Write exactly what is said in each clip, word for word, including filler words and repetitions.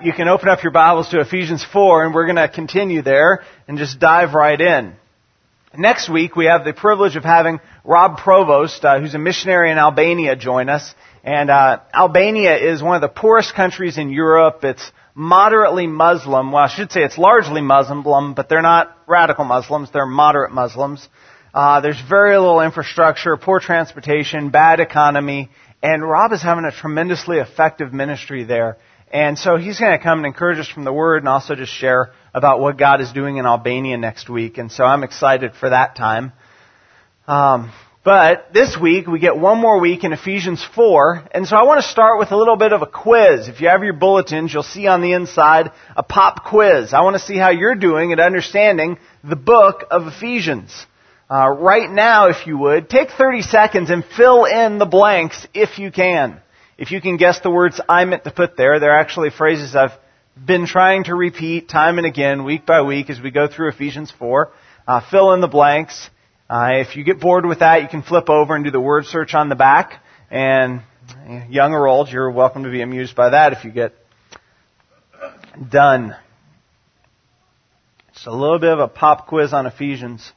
you can open up your Bibles to Ephesians four, and we're going to continue there and just dive right in. Next week, we have the privilege of having Rob Provost, uh, who's a missionary in Albania, join us. And uh, Albania is one of the poorest countries in Europe. It's moderately Muslim. Well, I should say it's largely Muslim, but they're not radical Muslims. They're moderate Muslims. Uh, there's very little infrastructure, poor transportation, bad economy. And Rob is having a tremendously effective ministry there. And so he's going to come and encourage us from the Word and also just share about what God is doing in Albania next week. And so I'm excited for that time. Um, but this week, we get one more week in Ephesians four. And so I want to start with a little bit of a quiz. If you have your bulletins, you'll see on the inside a pop quiz. I want to see how you're doing at understanding the book of Ephesians. Uh, right now, if you would, take thirty seconds and fill in the blanks if you can. If you can guess the words I meant to put there, they're actually phrases I've been trying to repeat time and again, week by week, as we go through Ephesians four. Uh, fill in the blanks. Uh, if you get bored with that, you can flip over and do the word search on the back. And young or old, you're welcome to be amused by that if you get done. Just a little bit of a pop quiz on Ephesians.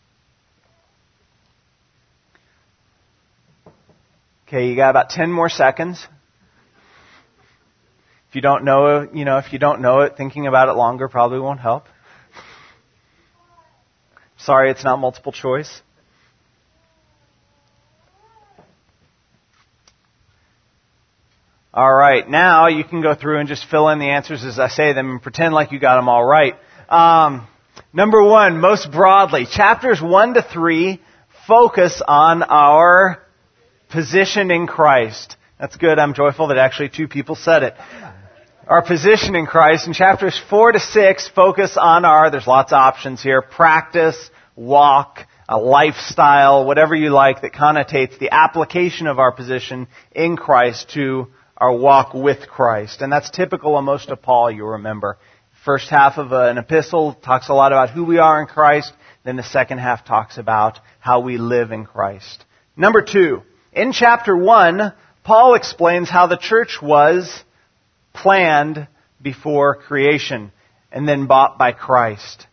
Okay, you got about ten more seconds. If you don't know, you know, if you don't know it, thinking about it longer probably won't help. Sorry, it's not multiple choice. All right, now you can go through and just fill in the answers as I say them and pretend like you got them all right. Um, number one, most broadly, chapters one to three focus on our position in Christ. That's good. I'm joyful that actually two people said it. Our position in Christ. In chapters four to six focus on our, there's lots of options here, practice, walk, a lifestyle, whatever you like that connotates the application of our position in Christ to our walk with Christ. And that's typical of most of Paul, you'll remember. First half of an epistle talks a lot about who we are in Christ. Then the second half talks about how we live in Christ. Number two. In chapter one, Paul explains how the church was planned before creation and then bought by Christ.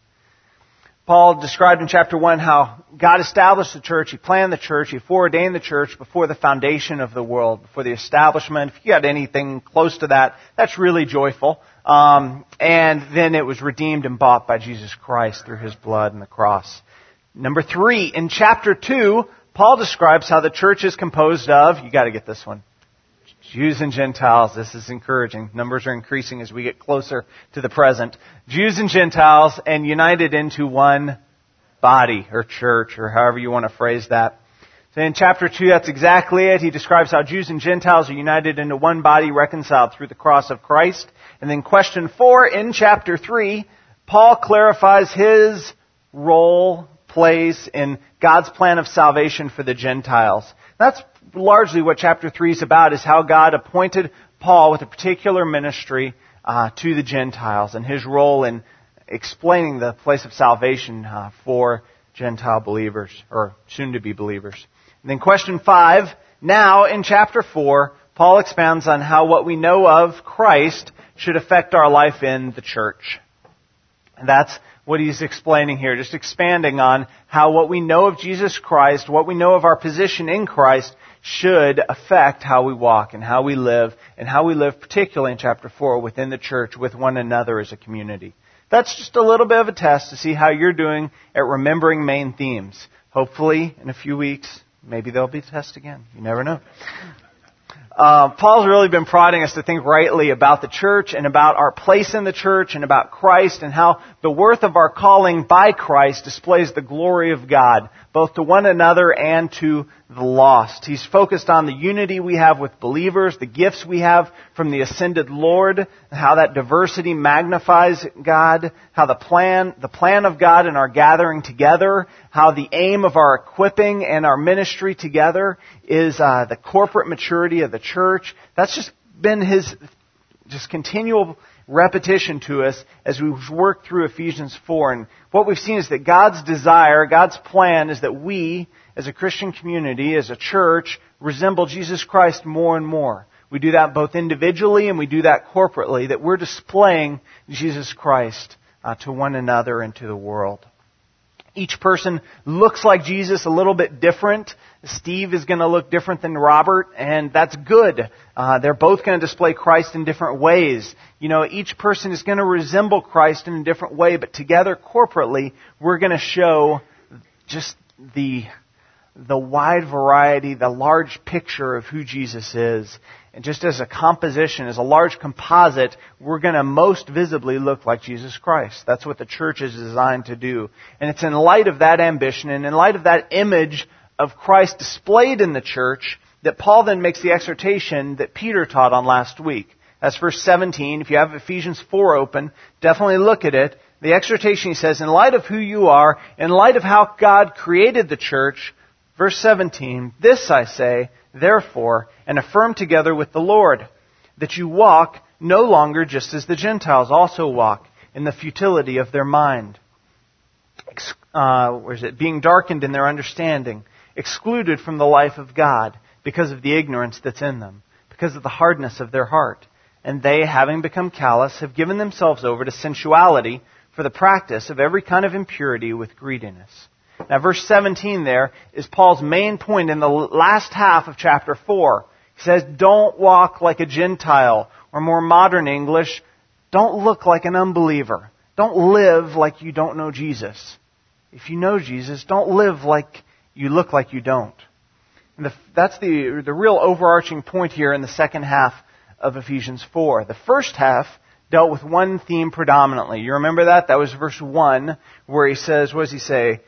Paul described in chapter one how God established the church, He planned the church, He foreordained the church before the foundation of the world, before the establishment. If you got anything close to that, that's really joyful. Um, and then it was redeemed and bought by Jesus Christ through His blood and the cross. Number three, in chapter two, Paul describes how the church is composed of, you got to get this one, Jews and Gentiles. This is encouraging. Numbers are increasing as we get closer to the present. Jews and Gentiles, and united into one body or church, or however you want to phrase that. So in chapter two, that's exactly it. He describes how Jews and Gentiles are united into one body, reconciled through the cross of Christ. And then question four, in chapter three, Paul clarifies his role, place in God's plan of salvation for the Gentiles. That's largely what chapter three is about, is how God appointed Paul with a particular ministry uh, to the Gentiles and his role in explaining the place of salvation uh, for Gentile believers, or soon-to-be believers. And then question five, now in chapter four, Paul expounds on how what we know of Christ should affect our life in the church. And that's what he's explaining here, just expanding on how what we know of Jesus Christ, what we know of our position in Christ, should affect how we walk and how we live, and how we live particularly in chapter four within the church with one another as a community. That's just a little bit of a test to see how you're doing at remembering main themes. Hopefully, in a few weeks, maybe there'll be a test again. You never know. Uh, Paul's really been prodding us to think rightly about the church and about our place in the church and about Christ and how the worth of our calling by Christ displays the glory of God, both to one another and to the lost. He's focused on the unity we have with believers, the gifts we have from the ascended Lord, how that diversity magnifies God, how the plan, the plan of God in our gathering together, how the aim of our equipping and our ministry together is uh, the corporate maturity of the church. That's just been his just continual repetition to us as we work through Ephesians four. And what we've seen is that God's desire, God's plan is that we, as a Christian community, as a church, resemble Jesus Christ more and more. we do that both individually and we do that corporately, that we're displaying Jesus Christ uh, to one another and to the world. Each person looks like Jesus a little bit different. Steve is going to look different than Robert, and that's good. Uh, they're both going to display Christ in different ways. You know, each person is going to resemble Christ in a different way, but together, corporately, we're going to show just the the wide variety, the large picture of who Jesus is. And just as a composition, as a large composite, we're going to most visibly look like Jesus Christ. That's what the church is designed to do. And it's in light of that ambition and in light of that image of Christ displayed in the church that Paul then makes the exhortation that Peter taught on last week. That's verse seventeen. If you have Ephesians four open, definitely look at it. The exhortation, he says, in light of who you are, in light of how God created the church, verse seventeen, this I say, therefore, and affirm together with the Lord, that you walk no longer just as the Gentiles also walk, in the futility of their mind. Uh, where is it? Being darkened in their understanding, excluded from the life of God, because of the ignorance that's in them, because of the hardness of their heart. And they, having become callous, have given themselves over to sensuality for the practice of every kind of impurity with greediness. Now, verse seventeen there is Paul's main point in the last half of chapter four. He says, don't walk like a Gentile, or more modern English, don't look like an unbeliever. Don't live like you don't know Jesus. If you know Jesus, don't live like you look like you don't. And the, that's the, the real overarching point here in the second half of Ephesians four. The first half dealt with one theme predominantly. You remember that? That was verse one, where he says, what does he say?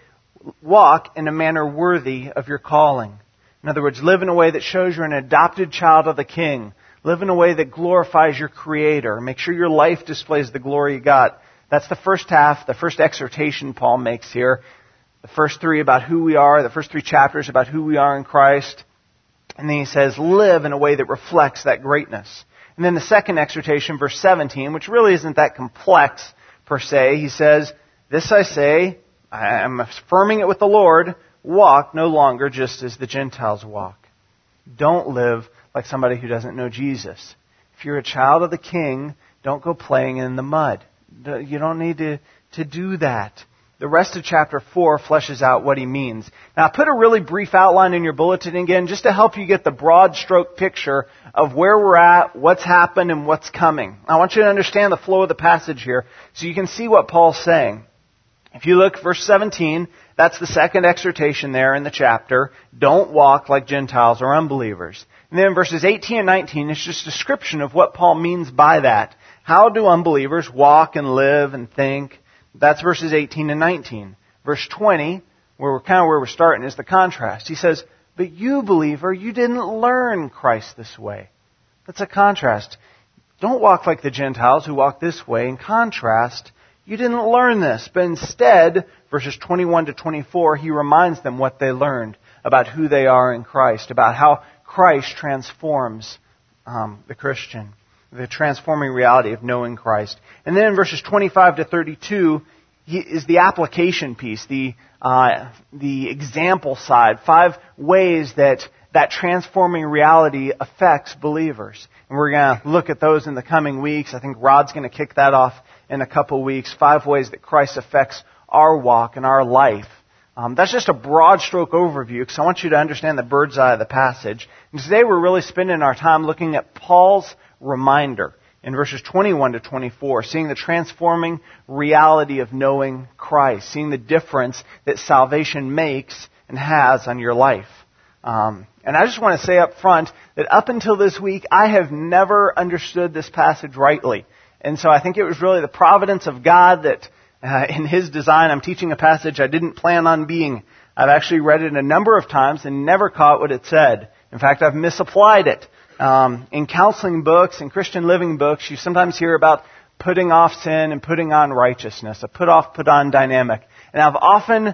Walk in a manner worthy of your calling. In other words, live in a way that shows you're an adopted child of the King. Live in a way that glorifies your Creator. Make sure your life displays the glory of God. That's the first half, the first exhortation Paul makes here. The first three about who we are, the first three chapters about who we are in Christ. And then he says, live in a way that reflects that greatness. And then the second exhortation, verse seventeen, which really isn't that complex per se, he says, this I say, I'm affirming it with the Lord, walk no longer just as the Gentiles walk. Don't live like somebody who doesn't know Jesus. If you're a child of the King, don't go playing in the mud. You don't need to, to do that. The rest of chapter four fleshes out what he means. Now, I put a really brief outline in your bulletin again just to help you get the broad stroke picture of where we're at, what's happened, and what's coming. I want you to understand the flow of the passage here so you can see what Paul's saying. If you look, verse seventeen, that's the second exhortation there in the chapter. Don't walk like Gentiles or unbelievers. And then verses eighteen and nineteen is just a description of what Paul means by that. How do unbelievers walk and live and think? That's verses eighteen and nineteen. Verse twenty, where we're kind of where we're starting, is the contrast. He says, but you, believer, you didn't learn Christ this way. That's a contrast. Don't walk like the Gentiles who walk this way. In contrast, you didn't learn this, but instead, verses twenty-one to twenty-four, he reminds them what they learned about who they are in Christ, about how Christ transforms um, the Christian, the transforming reality of knowing Christ. And then in verses twenty-five to thirty-two he, is the application piece, the uh, the example side, five ways that that transforming reality affects believers. And we're going to look at those in the coming weeks. I think Rod's going to kick that off in a couple weeks. Five ways that Christ affects our walk and our life. Um, that's just a broad stroke overview because I want you to understand the bird's eye of the passage. And today we're really spending our time looking at Paul's reminder in verses twenty-one to twenty-four, seeing the transforming reality of knowing Christ, seeing the difference that salvation makes and has on your life. Um, and I just want to say up front that up until this week, I have never understood this passage rightly. And so I think it was really the providence of God that uh, in His design, I'm teaching a passage I didn't plan on being. I've actually read it a number of times and never caught what it said. In fact, I've misapplied it. Um, in counseling books and Christian living books, you sometimes hear about putting off sin and putting on righteousness, a put off, put on dynamic. And I've often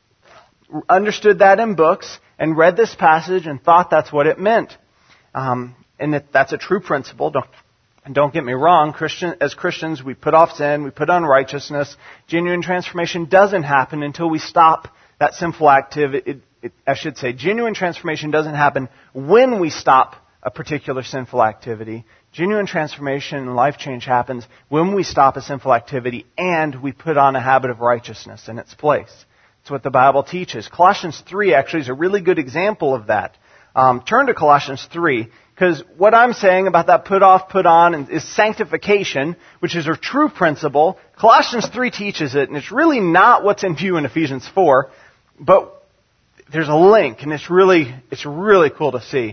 understood that in books and read this passage and thought that's what it meant. Um, and that that's a true principle. Don't, and don't get me wrong, Christian, as Christians, we put off sin, we put on righteousness. Genuine transformation doesn't happen until we stop that sinful activity. It, it, I should say, genuine transformation doesn't happen when we stop a particular sinful activity. Genuine transformation and life change happens when we stop a sinful activity and we put on a habit of righteousness in its place. That's what the Bible teaches. Colossians three actually is a really good example of that. Um, turn to Colossians three, because what I'm saying about that put off, put on is sanctification, which is a true principle. Colossians three teaches it, and it's really not what's in view in Ephesians four, but there's a link, and it's really, it's really cool to see.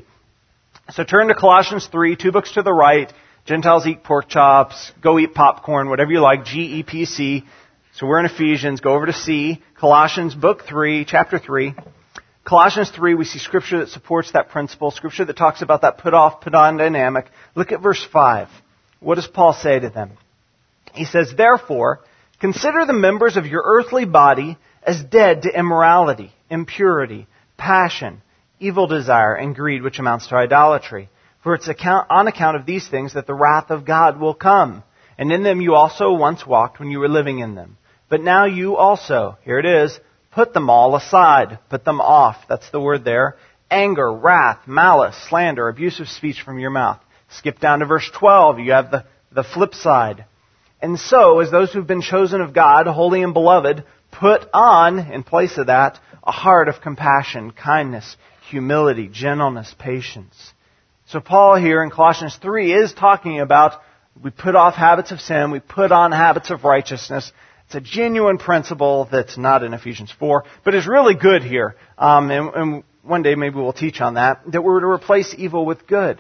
So turn to Colossians three, two books to the right. Gentiles eat pork chops, go eat popcorn, whatever you like, G E P C. So we're in Ephesians, go over to C, Colossians book three, chapter three. Colossians three, we see scripture that supports that principle, scripture that talks about that put off, put on dynamic. Look at verse five. What does Paul say to them? He says, therefore, consider the members of your earthly body as dead to immorality, impurity, passion, evil desire, and greed, which amounts to idolatry. For it's account, on account of these things that the wrath of God will come. And in them you also once walked when you were living in them. But now you also, here it is, put them all aside, put them off. That's the word there. Anger, wrath, malice, slander, abusive speech from your mouth. Skip down to verse twelve. You have the, the flip side. And so, as those who've been chosen of God, holy and beloved, put on, in place of that, a heart of compassion, kindness, humility, gentleness, patience. So Paul here in Colossians three is talking about we put off habits of sin, we put on habits of righteousness. It's a genuine principle that's not in Ephesians four, but is really good here. Um, and, and one day maybe we'll teach on that, that we're to replace evil with good.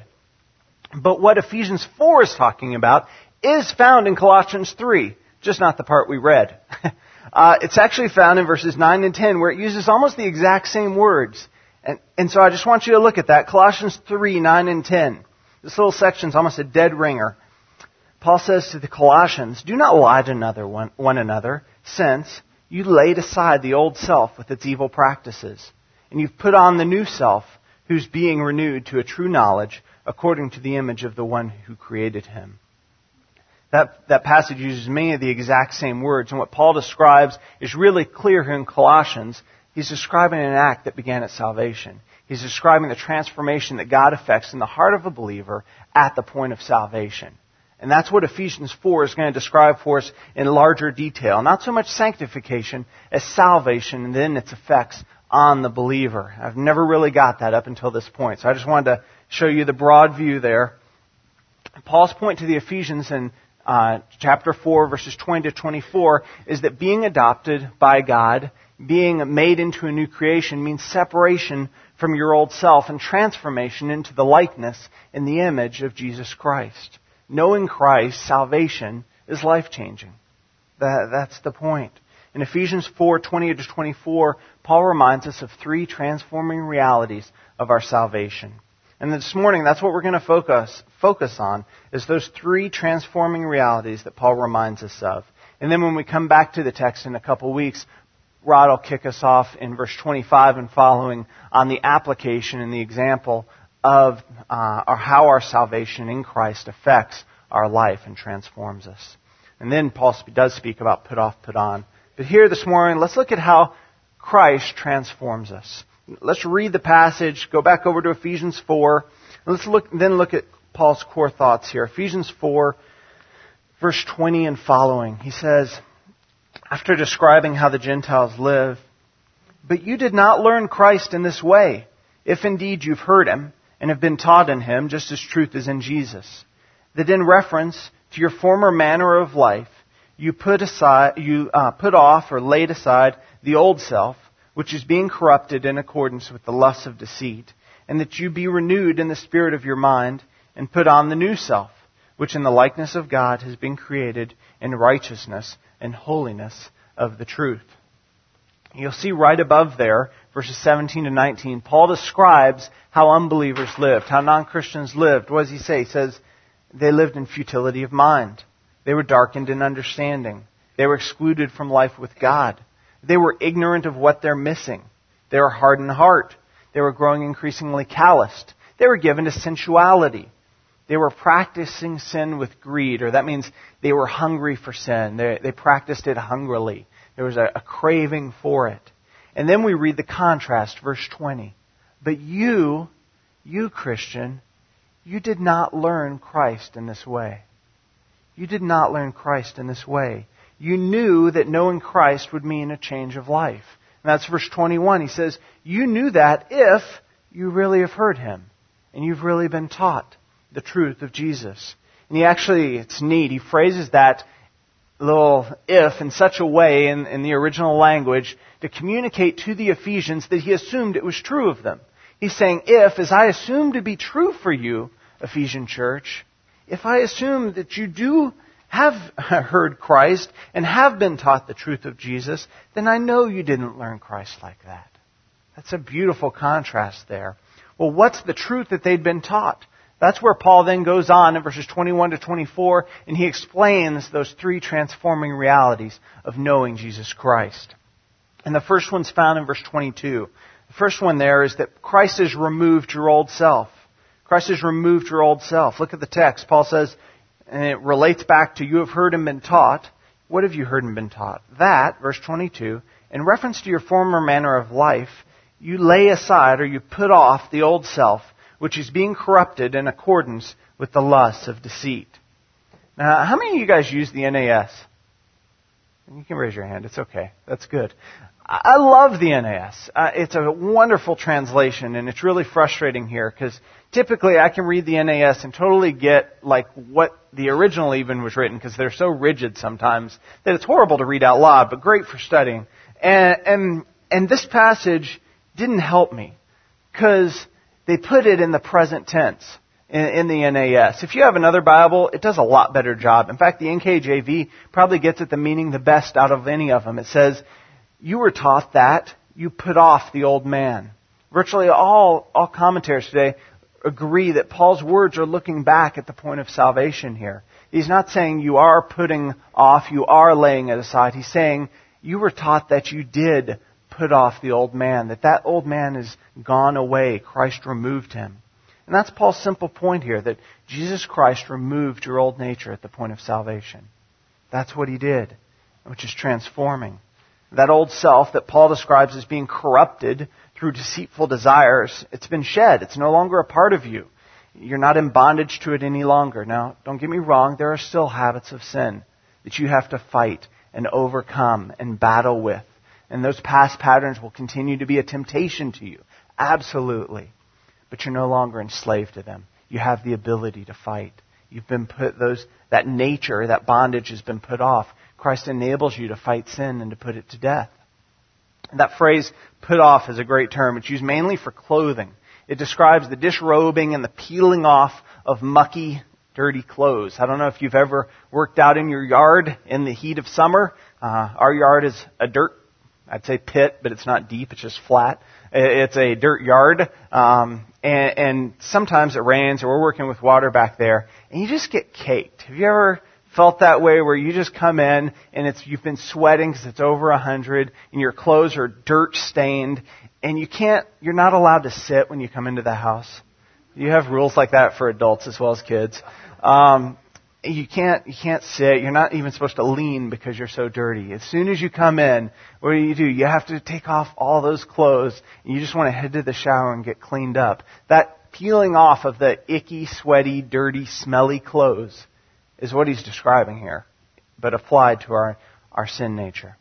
But what Ephesians four is talking about is found in Colossians three, just not the part we read. uh, it's actually found in verses nine and ten, where it uses almost the exact same words. And, and so I just want you to look at that. Colossians three, nine and ten. This little section is almost a dead ringer. Paul says to the Colossians, do not lie to another one, one another, since you laid aside the old self with its evil practices, and you've put on the new self, who's being renewed to a true knowledge according to the image of the one who created him. That, that passage uses many of the exact same words, and what Paul describes is really clear here in Colossians. He's describing an act that began at salvation. He's describing the transformation that God effects in the heart of a believer at the point of salvation. And that's what Ephesians four is going to describe for us in larger detail. Not so much sanctification as salvation and then its effects on the believer. I've never really got that up until this point. So I just wanted to show you the broad view there. Paul's point to the Ephesians in uh, chapter four, verses twenty to twenty-four, is that being adopted by God, being made into a new creation, means separation from your old self and transformation into the likeness in the image of Jesus Christ. Knowing Christ, salvation, is life-changing. That, that's the point. In Ephesians four, twenty to twenty-four, Paul reminds us of three transforming realities of our salvation. And this morning, that's what we're going to focus, focus on, is those three transforming realities that Paul reminds us of. And then when we come back to the text in a couple weeks, Rod will kick us off in verse twenty-five and following on the application and the example of uh, or how our salvation in Christ affects our life and transforms us. And then Paul does speak about put off, put on. But here this morning, let's look at how Christ transforms us. Let's read the passage, go back over to Ephesians four, and let's look, then look at Paul's core thoughts here. Ephesians four, verse twenty and following. He says, after describing how the Gentiles live, but you did not learn Christ in this way, if indeed you've heard him, and have been taught in him, just as truth is in Jesus, that in reference to your former manner of life, you put aside, you uh, put off or laid aside the old self, which is being corrupted in accordance with the lusts of deceit, and that you be renewed in the spirit of your mind, and put on the new self, which in the likeness of God has been created in righteousness and holiness of the truth. You'll see right above there, verses seventeen to nineteen, Paul describes how unbelievers lived, how non-Christians lived. What does he say? He says, they lived in futility of mind. They were darkened in understanding. They were excluded from life with God. They were ignorant of what they're missing. They were hardened in heart. They were growing increasingly calloused. They were given to sensuality. They were practicing sin with greed, or that means they were hungry for sin. They, they practiced it hungrily. There was a, a craving for it. And then we read the contrast, verse twenty. But you, you Christian, you did not learn Christ in this way. You did not learn Christ in this way. You knew that knowing Christ would mean a change of life. And that's verse twenty-one. He says, you knew that if you really have heard Him and you've really been taught the truth of Jesus. And he actually, it's neat, he phrases that little if in such a way in, in the original language to communicate to the Ephesians that he assumed it was true of them. He's saying, if, as I assume to be true for you, Ephesian church, if I assume that you do have heard Christ and have been taught the truth of Jesus, then I know you didn't learn Christ like that. That's a beautiful contrast there. Well, what's the truth that they'd been taught? That's where Paul then goes on in verses twenty-one to twenty-four, and he explains those three transforming realities of knowing Jesus Christ. And the first one's found in verse twenty-two. The first one there is that Christ has removed your old self. Christ has removed your old self. Look at the text. Paul says, and it relates back to you have heard and been taught. What have you heard and been taught? That, verse twenty-two, in reference to your former manner of life, you lay aside or you put off the old self, which is being corrupted in accordance with the lusts of deceit. Now, how many of you guys use the N A S? You can raise your hand. It's okay. That's good. I love the N A S. Uh, it's a wonderful translation, and it's really frustrating here because typically I can read the N A S and totally get like what the original even was written because they're so rigid sometimes that it's horrible to read out loud, but great for studying. And and, and this passage didn't help me because they put it in the present tense in, in the N A S. If you have another Bible, it does a lot better job. In fact, the N K J V probably gets at the meaning the best out of any of them. It says, you were taught that you put off the old man. Virtually all, all commentators today agree that Paul's words are looking back at the point of salvation here. He's not saying you are putting off, you are laying it aside. He's saying you were taught that you did put off the old man, that that old man is gone away. Christ removed him. And that's Paul's simple point here, that Jesus Christ removed your old nature at the point of salvation. That's what He did, which is transforming. That old self that Paul describes as being corrupted through deceitful desires, it's been shed. It's no longer a part of you. You're not in bondage to it any longer. Now, don't get me wrong, there are still habits of sin that you have to fight and overcome and battle with. And those past patterns will continue to be a temptation to you. Absolutely. But you're no longer enslaved to them. You have the ability to fight. You've been put those, that nature, that bondage has been put off. Christ enables you to fight sin and to put it to death. And that phrase, put off, is a great term. It's used mainly for clothing. It describes the disrobing and the peeling off of mucky, dirty clothes. I don't know if you've ever worked out in your yard in the heat of summer. Uh, our yard is a dirt, I'd say pit, but it's not deep, it's just flat. It's a dirt yard, um, and, and sometimes it rains, or we're working with water back there, and you just get caked. Have you ever felt that way where you just come in and it's you've been sweating because it's over a hundred and your clothes are dirt stained and you can't, you're not allowed to sit when you come into the house? You have rules like that for adults as well as kids. Um, you can't, you can't sit. You're not even supposed to lean because you're so dirty. As soon as you come in, what do you do? You have to take off all those clothes and you just want to head to the shower and get cleaned up. That peeling off of the icky, sweaty, dirty, smelly clothes is what he's describing here, but applied to our, our sin nature.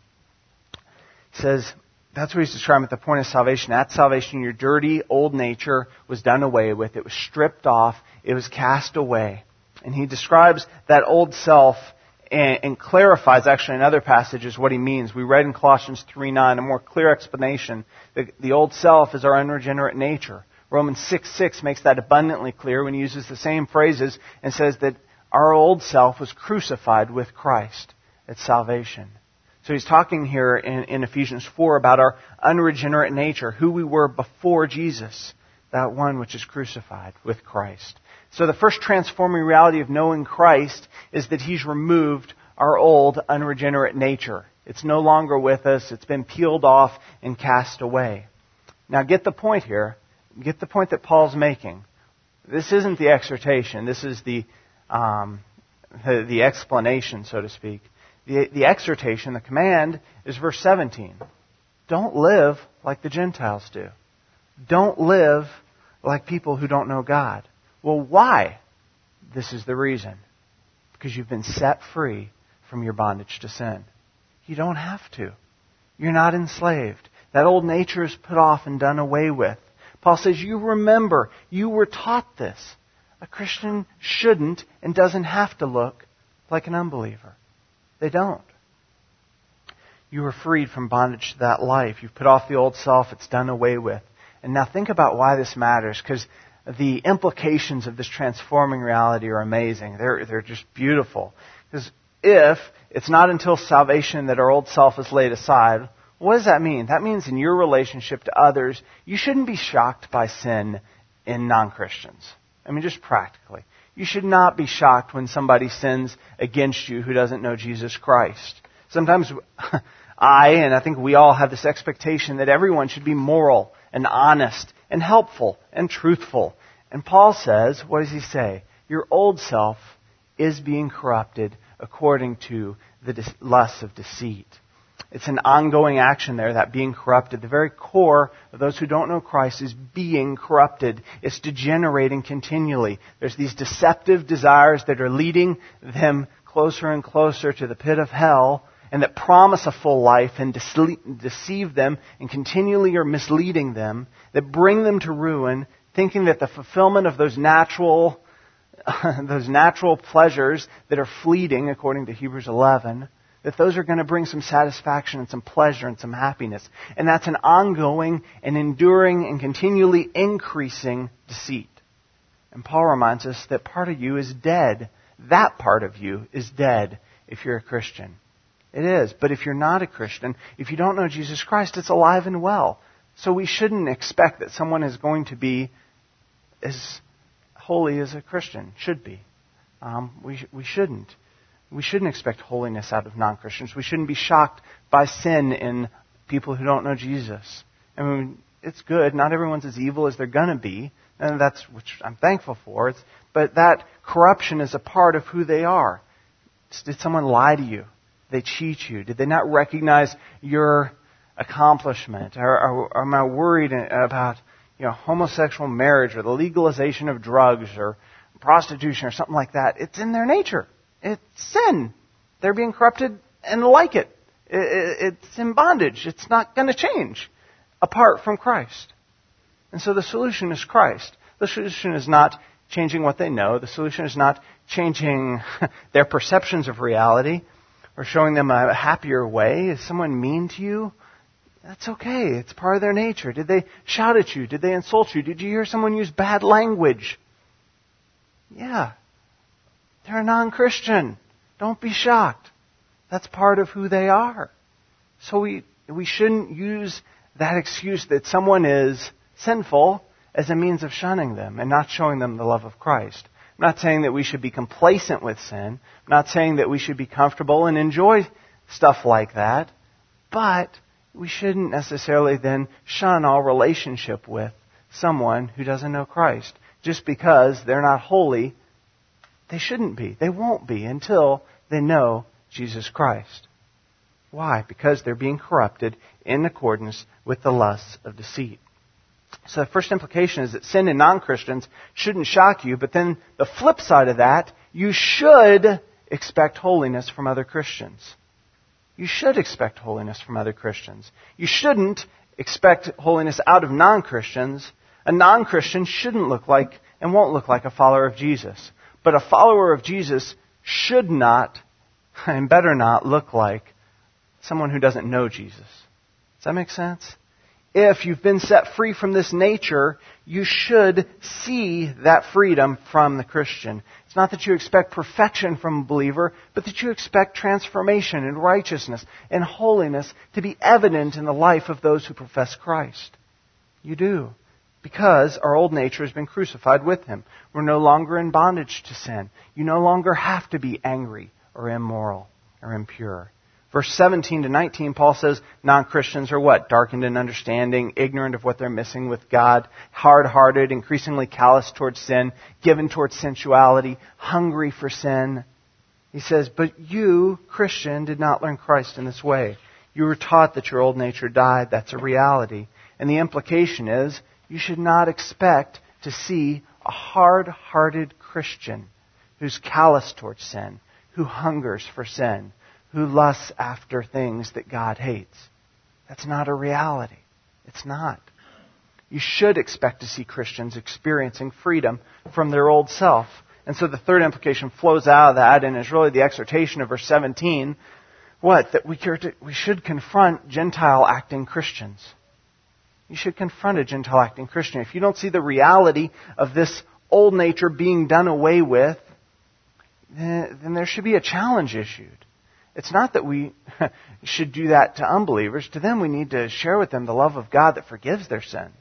He says, that's what he's describing at the point of salvation. At salvation, your dirty old nature was done away with. It was stripped off. It was cast away. And he describes that old self and, and clarifies, actually in other passages, what he means. We read in Colossians three nine, a more clear explanation. The, the old self is our unregenerate nature. Romans six six makes that abundantly clear when he uses the same phrases and says that our old self was crucified with Christ at salvation. So he's talking here in, in Ephesians four about our unregenerate nature, who we were before Jesus, that one which is crucified with Christ. So the first transforming reality of knowing Christ is that He's removed our old unregenerate nature. It's no longer with us. It's been peeled off and cast away. Now get the point here. Get the point that Paul's making. This isn't the exhortation. This is the Um, the, the explanation, so to speak. The, the exhortation, the command, is verse seventeen. Don't live like the Gentiles do. Don't live like people who don't know God. Well, why? This is the reason. Because you've been set free from your bondage to sin. You don't have to. You're not enslaved. That old nature is put off and done away with. Paul says, you remember, you were taught this. A Christian shouldn't and doesn't have to look like an unbeliever. They don't. You were freed from bondage to that life. You've put off the old self. It's done away with. And now think about why this matters, because the implications of this transforming reality are amazing. They're, they're just beautiful. Because if it's not until salvation that our old self is laid aside, what does that mean? That means in your relationship to others, you shouldn't be shocked by sin in non-Christians. I mean, just practically. You should not be shocked when somebody sins against you who doesn't know Jesus Christ. Sometimes I, and I think we all have this expectation that everyone should be moral and honest and helpful and truthful. And Paul says, what does he say? Your old self is being corrupted according to the lusts of deceit. It's an ongoing action there, that being corrupted. The very core of those who don't know Christ is being corrupted. It's degenerating continually. There's these deceptive desires that are leading them closer and closer to the pit of hell, and that promise a full life and deceive them and continually are misleading them, that bring them to ruin, thinking that the fulfillment of those natural, those natural pleasures that are fleeting, according to Hebrews eleven, that those are going to bring some satisfaction and some pleasure and some happiness. And that's an ongoing and enduring and continually increasing deceit. And Paul reminds us that part of you is dead. That part of you is dead if you're a Christian. It is. But if you're not a Christian, if you don't know Jesus Christ, it's alive and well. So we shouldn't expect that someone is going to be as holy as a Christian should be. Um, we we shouldn't. We shouldn't expect holiness out of non-Christians. We shouldn't be shocked by sin in people who don't know Jesus. I mean, it's good. Not everyone's as evil as they're going to be, and that's which I'm thankful for. It's, but that corruption is a part of who they are. Did someone lie to you? Did they cheat you? Did they not recognize your accomplishment? Or, or, or am I worried about, you know, homosexual marriage or the legalization of drugs or prostitution or something like that? It's in their nature. It's sin. They're being corrupted and like it. It's in bondage. It's not going to change apart from Christ. And so the solution is Christ. The solution is not changing what they know. The solution is not changing their perceptions of reality or showing them a happier way. Is someone mean to you? That's okay. It's part of their nature. Did they shout at you? Did they insult you? Did you hear someone use bad language? Yeah. They're a non-Christian. Don't be shocked. That's part of who they are. So we we shouldn't use that excuse that someone is sinful as a means of shunning them and not showing them the love of Christ. I'm not saying that we should be complacent with sin. I'm not saying that we should be comfortable and enjoy stuff like that. But we shouldn't necessarily then shun all relationship with someone who doesn't know Christ. Just because they're not holy, they shouldn't be. They won't be until they know Jesus Christ. Why? Because they're being corrupted in accordance with the lusts of deceit. So the first implication is that sin in non-Christians shouldn't shock you, but then the flip side of that, you should expect holiness from other Christians. You should expect holiness from other Christians. You shouldn't expect holiness out of non-Christians. A non-Christian shouldn't look like and won't look like a follower of Jesus. But a follower of Jesus should not, and better not, look like someone who doesn't know Jesus. Does that make sense? If you've been set free from this nature, you should see that freedom from the Christian. It's not that you expect perfection from a believer, but that you expect transformation and righteousness and holiness to be evident in the life of those who profess Christ. You do. Because our old nature has been crucified with Him. We're no longer in bondage to sin. You no longer have to be angry or immoral or impure. Verse seventeen to nineteen, Paul says non-Christians are what? Darkened in understanding, ignorant of what they're missing with God, hard-hearted, increasingly callous towards sin, given towards sensuality, hungry for sin. He says, but you, Christian, did not learn Christ in this way. You were taught that your old nature died. That's a reality. And the implication is, you should not expect to see a hard-hearted Christian who's callous towards sin, who hungers for sin, who lusts after things that God hates. That's not a reality. It's not. You should expect to see Christians experiencing freedom from their old self. And so the third implication flows out of that and is really the exhortation of verse seventeen. What? That we, we should confront Gentile-acting Christians. You should confront a Gentile-acting Christian. If you don't see the reality of this old nature being done away with, then, then there should be a challenge issued. It's not that we should do that to unbelievers. To them, we need to share with them the love of God that forgives their sins.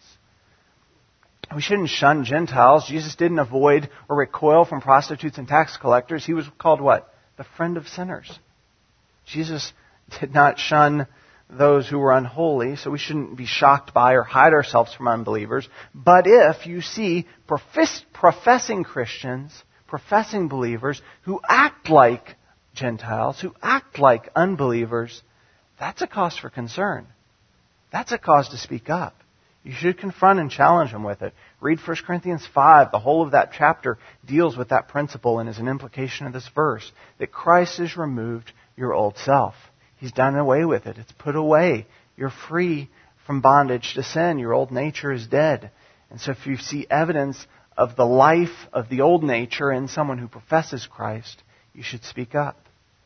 We shouldn't shun Gentiles. Jesus didn't avoid or recoil from prostitutes and tax collectors. He was called what? The friend of sinners. Jesus did not shun those who were unholy, so we shouldn't be shocked by or hide ourselves from unbelievers. But if you see profess, professing Christians, professing believers who act like Gentiles, who act like unbelievers, that's a cause for concern. That's a cause to speak up. You should confront and challenge them with it. Read First Corinthians five. The whole of that chapter deals with that principle and is an implication of this verse, that Christ has removed your old self. He's done away with it. It's put away. You're free from bondage to sin. Your old nature is dead. And so if you see evidence of the life of the old nature in someone who professes Christ, you should speak up.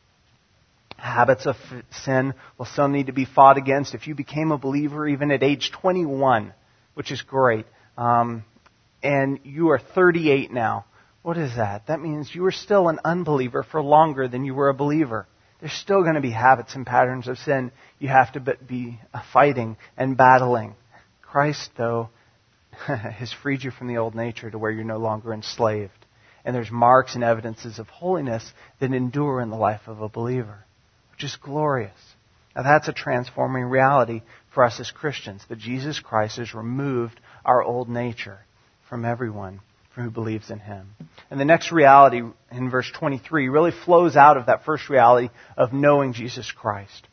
Habits of sin will still need to be fought against. If you became a believer even at age twenty-one, which is great, um, and you are thirty-eight now, what is that? That means you were still an unbeliever for longer than you were a believer. There's still going to be habits and patterns of sin you have to be fighting and battling. Christ, though, has freed you from the old nature to where you're no longer enslaved. And there's marks and evidences of holiness that endure in the life of a believer, which is glorious. Now that's a transforming reality for us as Christians, that Jesus Christ has removed our old nature from everyone who believes in Him. And the next reality in verse twenty-three really flows out of that first reality of knowing Jesus Christ.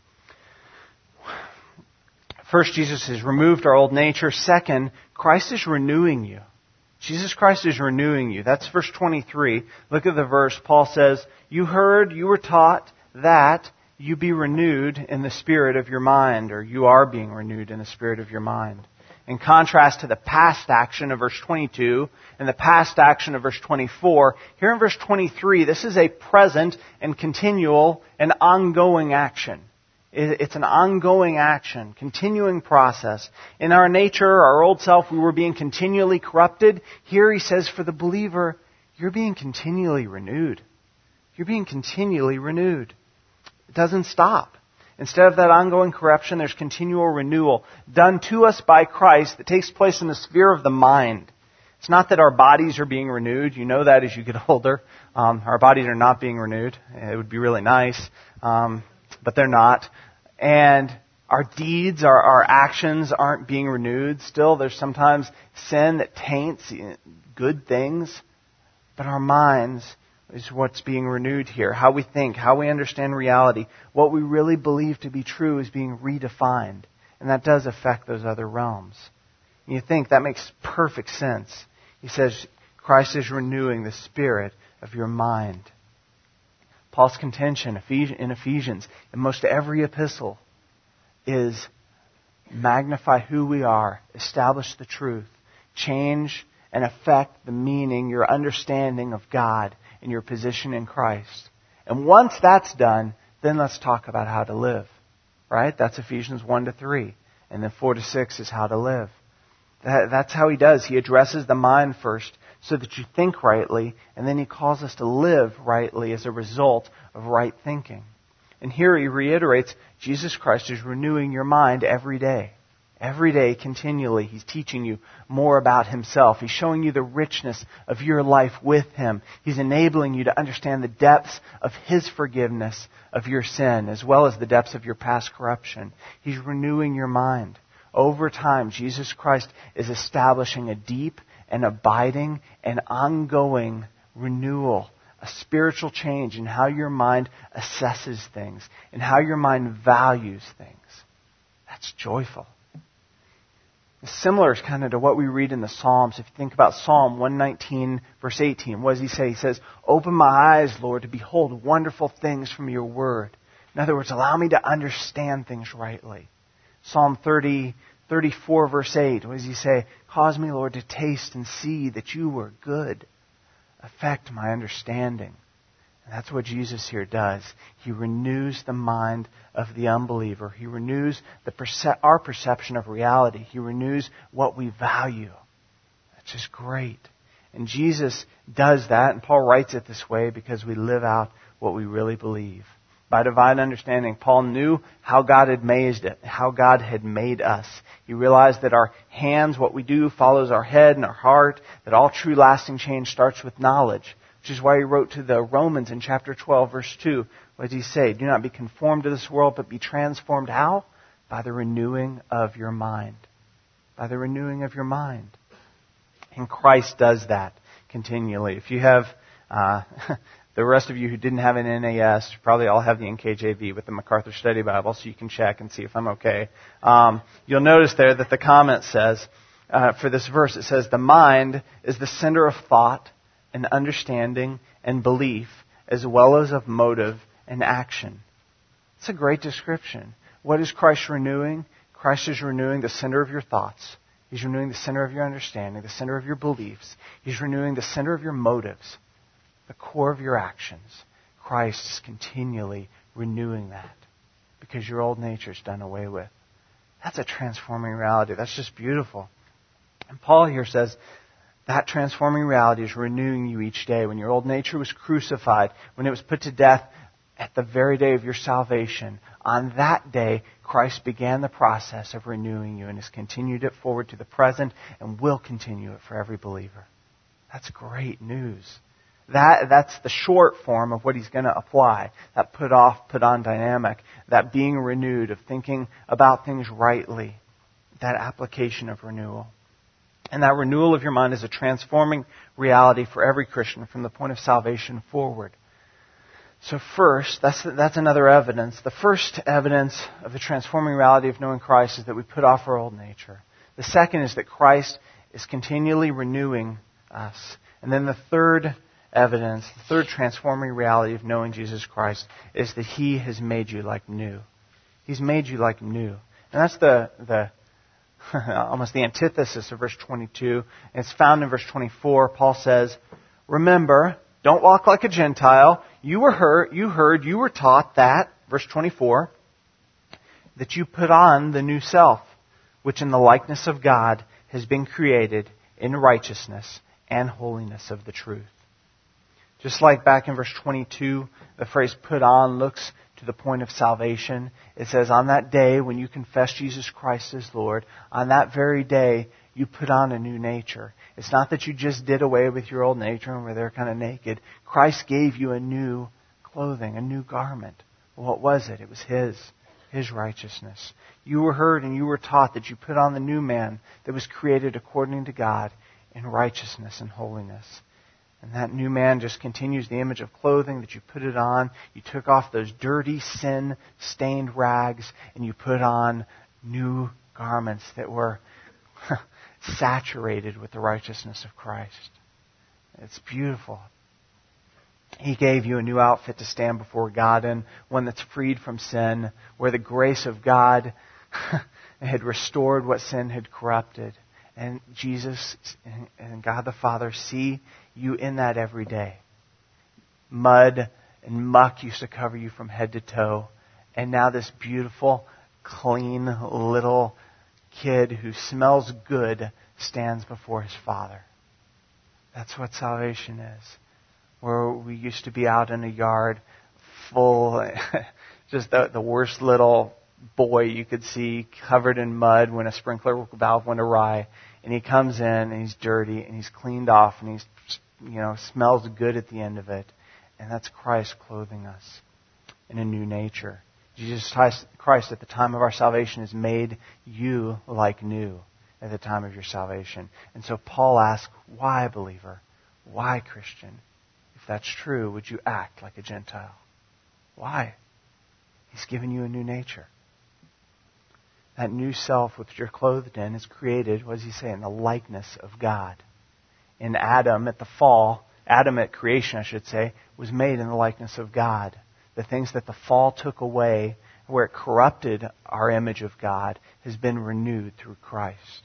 First, Jesus has removed our old nature. Second, Christ is renewing you. Jesus Christ is renewing you. That's verse twenty-three. Look at the verse. Paul says, "You heard, you were taught that you be renewed in the spirit of your mind," or you are being renewed in the spirit of your mind. In contrast to the past action of verse twenty-two and the past action of verse twenty-four, here in verse twenty-three, this is a present and continual and ongoing action. It's an ongoing action, continuing process. In our nature, our old self, we were being continually corrupted. Here he says, for the believer, you're being continually renewed. You're being continually renewed. It doesn't stop. Instead of that ongoing corruption, there's continual renewal done to us by Christ that takes place in the sphere of the mind. It's not that our bodies are being renewed. You know that as you get older. Um, our bodies are not being renewed. It would be really nice, um, but they're not. And our deeds, our, our actions aren't being renewed. Still, there's sometimes sin that taints good things, but our minds is what's being renewed here. How we think, how we understand reality, what we really believe to be true is being redefined. And that does affect those other realms. And you think that makes perfect sense. He says Christ is renewing the spirit of your mind. Paul's contention in Ephesians, in most every epistle, is magnify who we are, establish the truth, change and affect the meaning, your understanding of God and your position in Christ. And once that's done, then let's talk about how to live. Right? That's Ephesians one to three. And then four to six is how to live. That, that's how he does. He addresses the mind first so that you think rightly, and then he calls us to live rightly as a result of right thinking. And here he reiterates, Jesus Christ is renewing your mind every day. Every day, continually, He's teaching you more about Himself. He's showing you the richness of your life with Him. He's enabling you to understand the depths of His forgiveness of your sin, as well as the depths of your past corruption. He's renewing your mind. Over time, Jesus Christ is establishing a deep and abiding and ongoing renewal, a spiritual change in how your mind assesses things and how your mind values things. That's joyful. Similar is kind of to what we read in the Psalms. If you think about Psalm one nineteen, verse eighteen, what does he say? He says, "Open my eyes, Lord, to behold wonderful things from your word." In other words, allow me to understand things rightly. Psalm thirty, thirty-four, verse eight, what does he say? "Cause me, Lord, to taste and see that you were good. Affect my understanding." And that's what Jesus here does. He renews the mind of the unbeliever. He renews the perce- our perception of reality. He renews what we value. That's just great. And Jesus does that, and Paul writes it this way because we live out what we really believe. By divine understanding, Paul knew how God had made it, how God had made us. He realized that our hands, what we do, follows our head and our heart, that all true lasting change starts with knowledge. Which is why he wrote to the Romans in chapter twelve, verse two. What does he say? "Do not be conformed to this world, but be transformed." How? By the renewing of your mind. By the renewing of your mind. And Christ does that continually. If you have, uh, the rest of you who didn't have an N A S, probably all have the N K J V with the MacArthur Study Bible, so you can check and see if I'm okay. Um, you'll notice there that the comment says, uh, for this verse, it says, "The mind is the center of thought and understanding and belief, as well as of motive and action." It's a great description. What is Christ renewing? Christ is renewing the center of your thoughts. He's renewing the center of your understanding, the center of your beliefs. He's renewing the center of your motives, the core of your actions. Christ is continually renewing that because your old nature is done away with. That's a transforming reality. That's just beautiful. And Paul here says, that transforming reality is renewing you each day. When your old nature was crucified, when it was put to death at the very day of your salvation, on that day, Christ began the process of renewing you and has continued it forward to the present and will continue it for every believer. That's great news. That, that's the short form of what he's going to apply. That put off, put on dynamic. That being renewed, of thinking about things rightly. That application of renewal. And that renewal of your mind is a transforming reality for every Christian from the point of salvation forward. So first, that's that's another evidence. The first evidence of the transforming reality of knowing Christ is that we put off our old nature. The second is that Christ is continually renewing us. And then the third evidence, the third transforming reality of knowing Jesus Christ is that He has made you like new. He's made you like new. And that's the the almost the antithesis of verse twenty-two. It's found in verse twenty-four. Paul says, "Remember, don't walk like a Gentile. You were heard, you heard, you were taught that," verse twenty-four, "that you put on the new self, which in the likeness of God has been created in righteousness and holiness of the truth." Just like back in verse twenty-two, the phrase "put on" looks to the point of salvation. It says, on that day when you confess Jesus Christ as Lord, on that very day you put on a new nature. It's not that you just did away with your old nature and were there kind of naked. Christ gave you a new clothing, a new garment. What was it? It was His, His righteousness. You were heard and you were taught that you put on the new man that was created according to God in righteousness and holiness. And that new man just continues the image of clothing that you put it on. You took off those dirty, sin-stained rags and you put on new garments that were saturated with the righteousness of Christ. It's beautiful. He gave you a new outfit to stand before God in, one that's freed from sin, where the grace of God had restored what sin had corrupted. And Jesus and God the Father see you in that every day. Mud and muck used to cover you from head to toe. And now this beautiful, clean little kid who smells good stands before his Father. That's what salvation is. Where we used to be out in a yard full, just the, the worst little boy you could see, covered in mud when a sprinkler valve went awry. And he comes in and he's dirty and he's cleaned off and he's, you know, smells good at the end of it. And that's Christ clothing us in a new nature. Jesus Christ at the time of our salvation has made you like new at the time of your salvation. And so Paul asks, why, believer? Why, Christian? If that's true, would you act like a Gentile? Why? He's given you a new nature. That new self which you're clothed in is created, what does he say, in the likeness of God. In Adam at the fall, Adam at creation, I should say, was made in the likeness of God. The things that the fall took away, where it corrupted our image of God, has been renewed through Christ.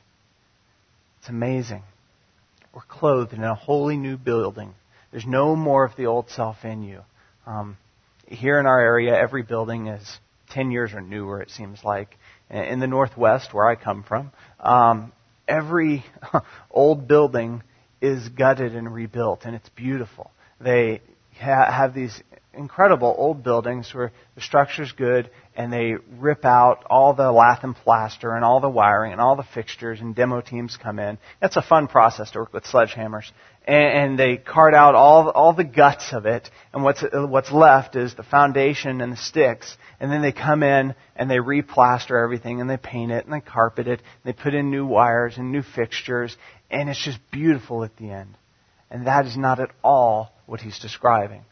It's amazing. We're clothed in a wholly new building. There's no more of the old self in you. Um, here in our area, every building is ten years or newer, it seems like. In the Northwest, where I come from, um, every old building is gutted and rebuilt, and it's beautiful. They ha- have these incredible old buildings where the structure's good, and they rip out all the lath and plaster and all the wiring and all the fixtures, and demo teams come in. That's a fun process to work with sledgehammers. And, and they cart out all all the guts of it, and what's what's left is the foundation and the sticks. And then they come in and they replaster everything, and they paint it and they carpet it. And they put in new wires and new fixtures, and it's just beautiful at the end. And that is not at all what he's describing.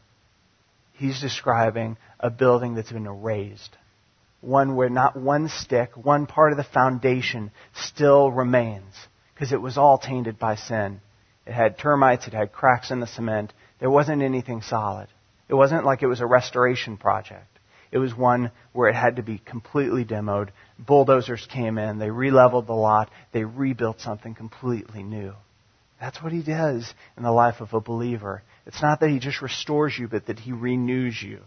He's describing a building that's been erased. One where not one stick, one part of the foundation still remains, because it was all tainted by sin. It had termites, it had cracks in the cement. There wasn't anything solid. It wasn't like it was a restoration project. It was one where it had to be completely demoed. Bulldozers came in, they re-leveled the lot, they rebuilt something completely new. That's what he does in the life of a believer. It's not that he just restores you, but that he renews you.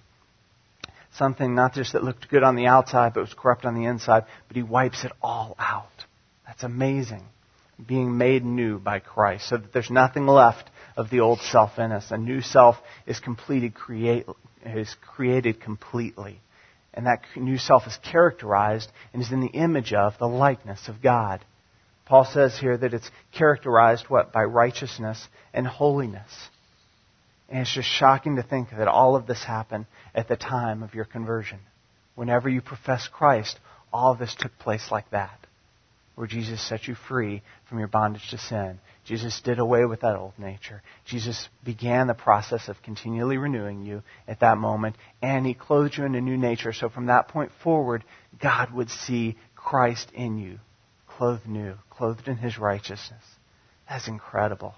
Something not just that looked good on the outside, but was corrupt on the inside, but he wipes it all out. That's amazing. Being made new by Christ, so that there's nothing left of the old self in us. A new self is completed, create, is created completely. And that new self is characterized and is in the image of the likeness of God. Paul says here that it's characterized, what? By righteousness and holiness. And it's just shocking to think that all of this happened at the time of your conversion. Whenever you profess Christ, all of this took place like that, where Jesus set you free from your bondage to sin. Jesus did away with that old nature. Jesus began the process of continually renewing you at that moment, and he clothed you in a new nature. So from that point forward, God would see Christ in you, clothed new, clothed in his righteousness. That's incredible.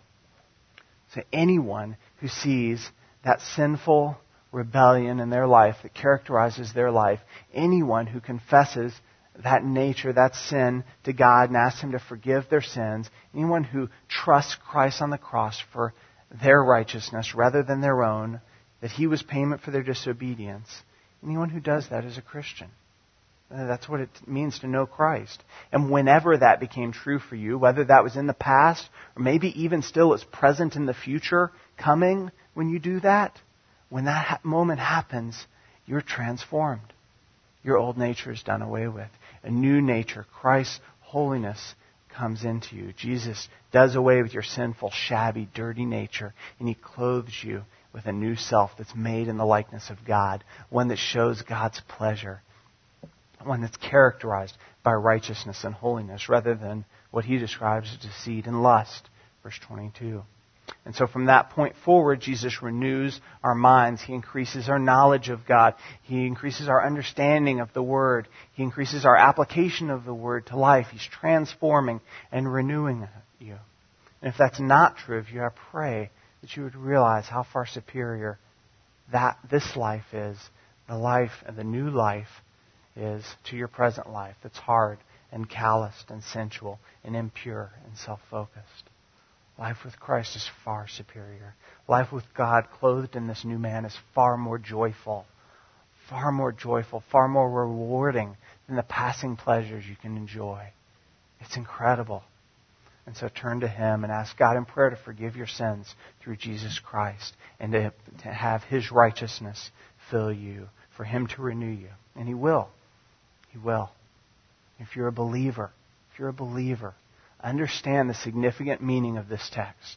So anyone who sees that sinful rebellion in their life that characterizes their life, anyone who confesses that nature, that sin to God and asks him to forgive their sins, anyone who trusts Christ on the cross for their righteousness rather than their own, that he was payment for their disobedience, anyone who does that is a Christian. That's what it means to know Christ. And whenever that became true for you, whether that was in the past or maybe even still is present in the future, coming when you do that, when that ha- moment happens, you're transformed. Your old nature is done away with. A new nature, Christ's holiness, comes into you. Jesus does away with your sinful, shabby, dirty nature, and he clothes you with a new self that's made in the likeness of God, one that shows God's pleasure, one that's characterized by righteousness and holiness, rather than what he describes as deceit and lust. Verse twenty-two. And so from that point forward, Jesus renews our minds. He increases our knowledge of God. He increases our understanding of the Word. He increases our application of the Word to life. He's transforming and renewing you. And if that's not true of you, I pray that you would realize how far superior that this life is, the life and the new life is to your present life that's hard and calloused and sensual and impure and self-focused. Life with Christ is far superior. Life with God clothed in this new man is far more joyful, far more joyful, far more rewarding than the passing pleasures you can enjoy. It's incredible. And so turn to him and ask God in prayer to forgive your sins through Jesus Christ and to, to have his righteousness fill you, for him to renew you. And he will. He will. If you're a believer, if you're a believer, understand the significant meaning of this text.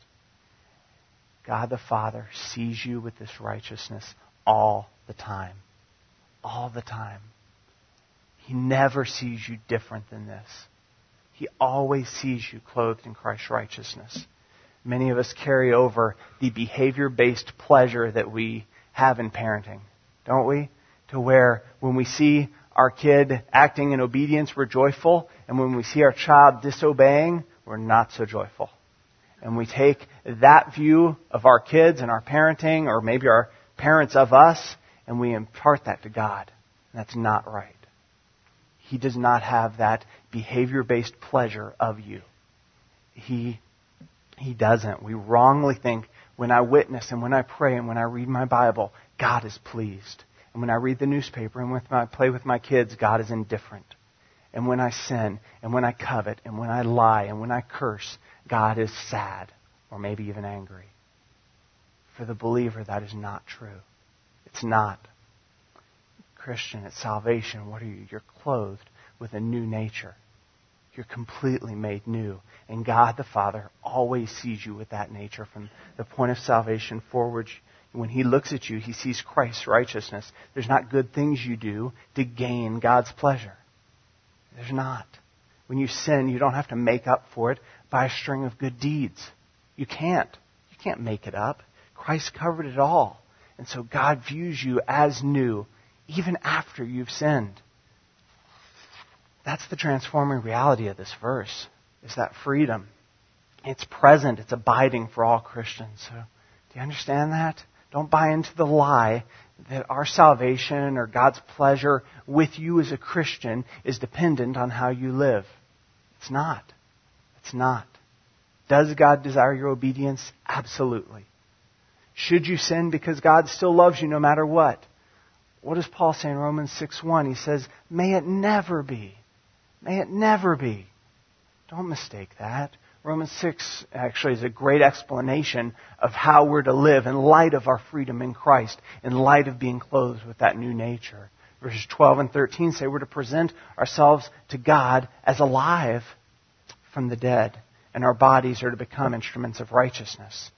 God the Father sees you with this righteousness all the time. All the time. He never sees you different than this. He always sees you clothed in Christ's righteousness. Many of us carry over the behavior-based pleasure that we have in parenting, don't we? To where when we see our kid acting in obedience, we're joyful. And when we see our child disobeying, we're not so joyful. And we take that view of our kids and our parenting, or maybe our parents of us, and we impart that to God. And that's not right. He does not have that behavior-based pleasure of you. He, he doesn't. We wrongly think when I witness and when I pray and when I read my Bible, God is pleased. And when I read the newspaper and when I play with my kids, God is indifferent. And when I sin and when I covet and when I lie and when I curse, God is sad or maybe even angry. For the believer, that is not true. It's not. Christian, at salvation, what are you? You're clothed with a new nature. You're completely made new. And God the Father always sees you with that nature from the point of salvation forward. When He looks at you, He sees Christ's righteousness. There's not good things you do to gain God's pleasure. There's not. When you sin, you don't have to make up for it by a string of good deeds. You can't. You can't make it up. Christ covered it all. And so God views you as new even after you've sinned. That's the transforming reality of this verse, is that freedom. It's present. It's abiding for all Christians. So, do you understand that? Don't buy into the lie that our salvation or God's pleasure with you as a Christian is dependent on how you live. It's not. It's not. Does God desire your obedience? Absolutely. Should you sin because God still loves you no matter what? What does Paul say in Romans six one? He says, may it never be. May it never be. Don't mistake that. Romans six actually is a great explanation of how we're to live in light of our freedom in Christ, in light of being clothed with that new nature. Verses twelve and thirteen say we're to present ourselves to God as alive from the dead, and our bodies are to become instruments of righteousness.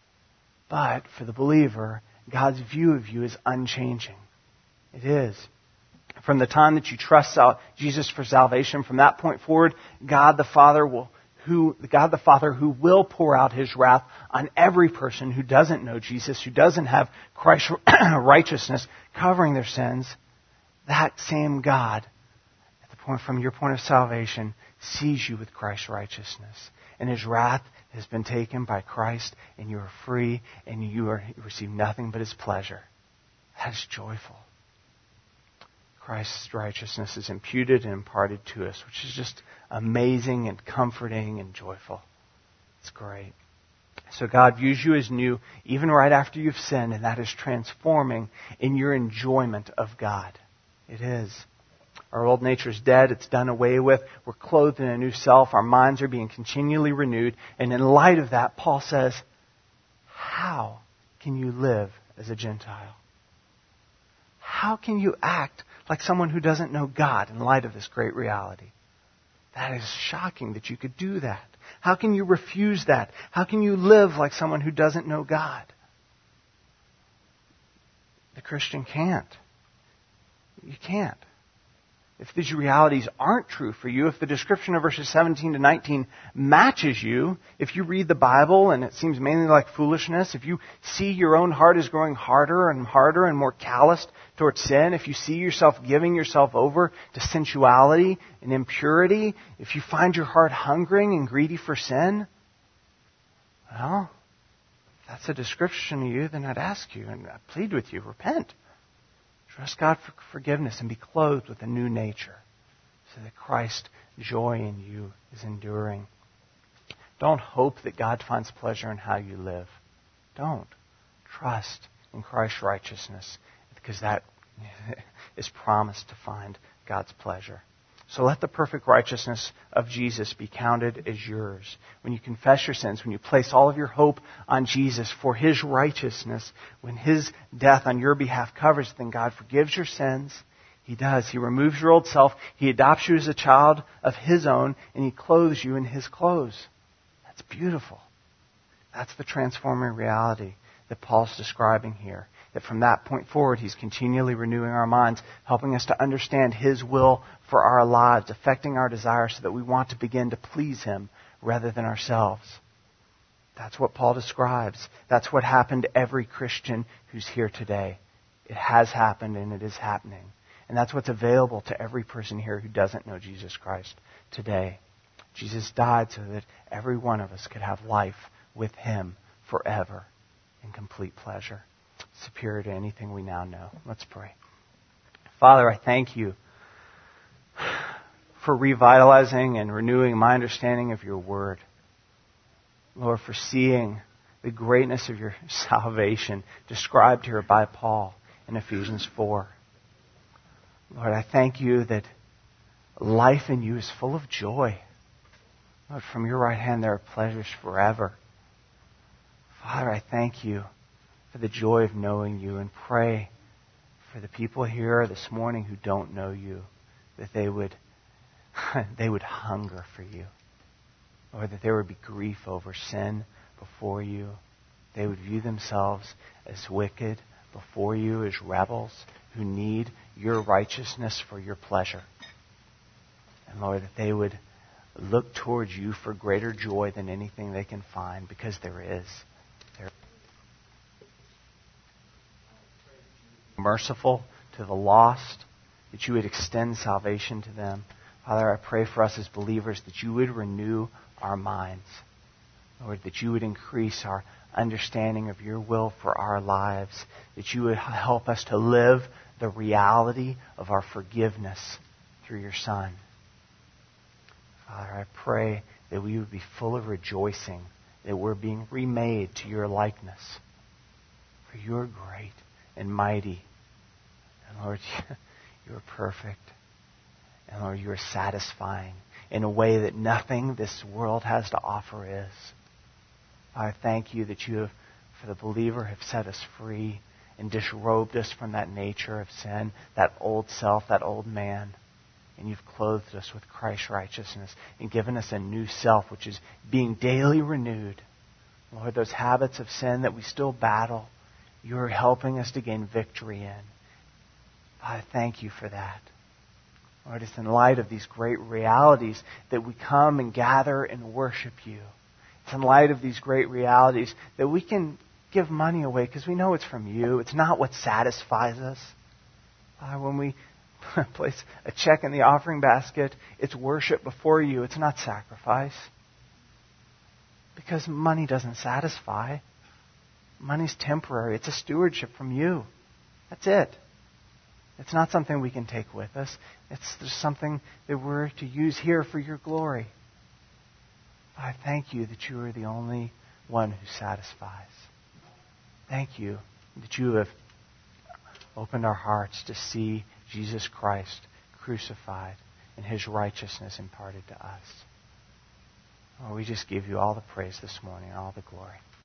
But for the believer, God's view of you is unchanging. It is. From the time that you trust Jesus for salvation, from that point forward, God the Father will, who, God the Father who will pour out His wrath on every person who doesn't know Jesus, who doesn't have Christ's righteousness covering their sins, that same God, at the point from your point of salvation, sees you with Christ's righteousness. And His wrath has been taken by Christ, and you are free, and you, are, you receive nothing but His pleasure. That is joyful. Christ's righteousness is imputed and imparted to us, which is just amazing and comforting and joyful. It's great. So God views you as new even right after you've sinned, and that is transforming in your enjoyment of God. It is. Our old nature is dead. It's done away with. We're clothed in a new self. Our minds are being continually renewed. And in light of that, Paul says, how can you live as a Gentile? How can you act like someone who doesn't know God in light of this great reality? That is shocking that you could do that. How can you refuse that? How can you live like someone who doesn't know God? The Christian can't. You can't. If these realities aren't true for you, if the description of verses seventeen to nineteen matches you, if you read the Bible and it seems mainly like foolishness, if you see your own heart is growing harder and harder and more calloused towards sin, if you see yourself giving yourself over to sensuality and impurity, if you find your heart hungering and greedy for sin, well, if that's a description of you, then I'd ask you and I plead with you, repent. Trust God for forgiveness and be clothed with a new nature so that Christ's joy in you is enduring. Don't hope that God finds pleasure in how you live. Don't. Trust in Christ's righteousness because that is promised to find God's pleasure. So let the perfect righteousness of Jesus be counted as yours. When you confess your sins, when you place all of your hope on Jesus for His righteousness, when His death on your behalf covers, then God forgives your sins. He does. He removes your old self. He adopts you as a child of His own, and He clothes you in His clothes. That's beautiful. That's the transforming reality that Paul's describing here. That from that point forward, He's continually renewing our minds, helping us to understand His will for our lives, affecting our desires so that we want to begin to please Him rather than ourselves. That's what Paul describes. That's what happened to every Christian who's here today. It has happened and it is happening. And that's what's available to every person here who doesn't know Jesus Christ today. Jesus died so that every one of us could have life with Him forever in complete pleasure, superior to anything we now know. Let's pray. Father, I thank You for revitalizing and renewing my understanding of Your Word. Lord, for seeing the greatness of Your salvation described here by Paul in Ephesians four. Lord, I thank You that life in You is full of joy. Lord, from Your right hand there are pleasures forever. Father, I thank You for the joy of knowing You, and pray for the people here this morning who don't know You, that they would they would hunger for You. Lord, that there would be grief over sin before You. They would view themselves as wicked before You, as rebels who need Your righteousness for Your pleasure. And Lord, that they would look towards You for greater joy than anything they can find, because there is. There merciful to the lost, that You would extend salvation to them. Father, I pray for us as believers that You would renew our minds. Lord, that You would increase our understanding of Your will for our lives, that You would help us to live the reality of our forgiveness through Your Son. Father, I pray that we would be full of rejoicing that we're being remade to Your likeness. For You are great and mighty. And Lord, You are perfect. And Lord, You are satisfying in a way that nothing this world has to offer is. I thank You that You have, for the believer, have set us free and disrobed us from that nature of sin, that old self, that old man. And You've clothed us with Christ's righteousness and given us a new self, which is being daily renewed. Lord, those habits of sin that we still battle, You're helping us to gain victory in. I thank You for that. Lord, it's in light of these great realities that we come and gather and worship You. It's in light of these great realities that we can give money away because we know it's from You. It's not what satisfies us. Uh, when we place a check in the offering basket, it's worship before You. It's not sacrifice. Because money doesn't satisfy. Money's temporary. It's a stewardship from You. That's it. It's not something we can take with us. It's just something that we're to use here for Your glory. I thank You that You are the only one who satisfies. Thank You that You have opened our hearts to see Jesus Christ crucified and His righteousness imparted to us. Oh, we just give You all the praise this morning and all the glory.